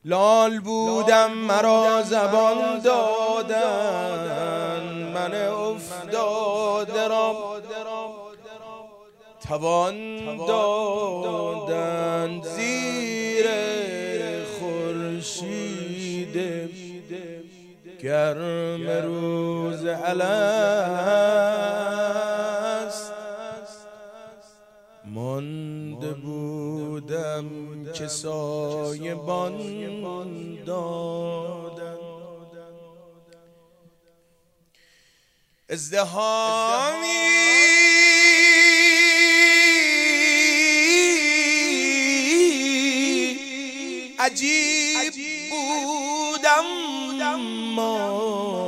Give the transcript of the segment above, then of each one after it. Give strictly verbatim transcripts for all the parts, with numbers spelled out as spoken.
لال بودم مرا زبان دادن، من افتاده را توان دادن. زیر خورشید گرم روز الست مانده بودم که سایه بان دادن. ازدحامی عجیب بودم ما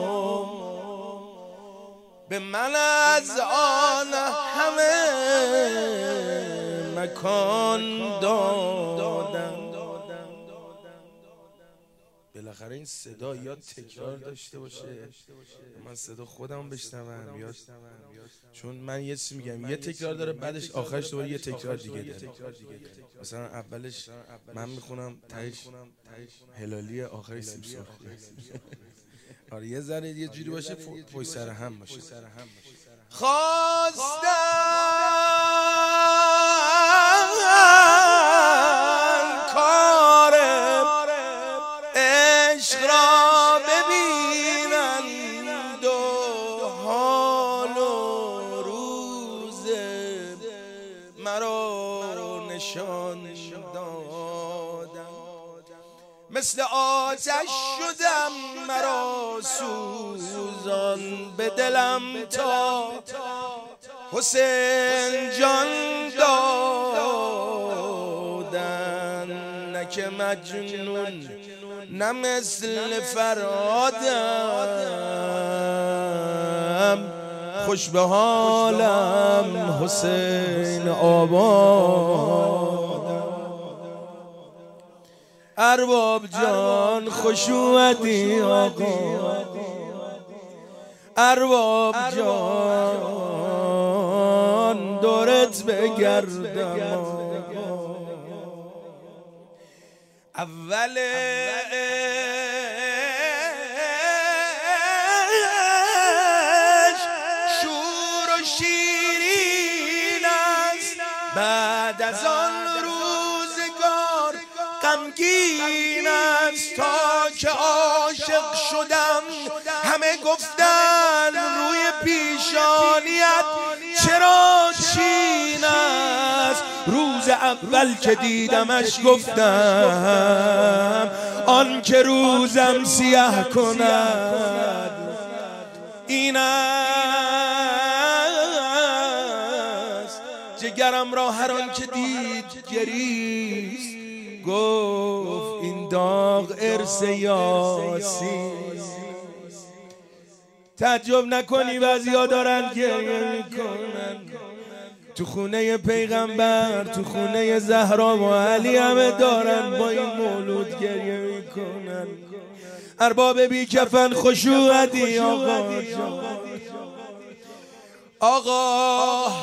به من از آن همه مکان دادن. بالاخره این صدا یا تکرار داشته باشه، من صدا خودم بشنوم، یا چون من یه چیزی میگم یه تکرار داره بعدش آخرش دوباره یه تکرار دیگه داره. مثلا اولش من میخونم تهش هلالی آخرش سیب سرخ. آره یه ذره یه جوری باشه پشت سر هم باشه. خواستم کار عشق را ببینند و حال و روز مرا نشان دادن. مثل آتش شدم مرا سوزان به دلم تا حسین جان دادن. نه که مجنون نه مثل فرادم، خوش به حالم حسین آبادم. ارباب جان خوش اومدی آقا، ارباب جان دورت بگردم. اول شور و شیرین است، بعد از آن روزگار غمگین است. تا که عاشق شدم همه گفتن روی پیشانیت چرا چین است. روز اول که دیدمش گفتم آن که روزم سیاه کند این است. جگرم را هر آن که دید گریست، گفت این داغ ارث یاسین. تعجب نکنی بعضیا دارن گریه میکنن، تو خونه پیغمبر تو خونه زهرا و علی همه دارن با این مولود گریه میکنن. ارباب بی کفن خوش اومدی آقا جان. آقا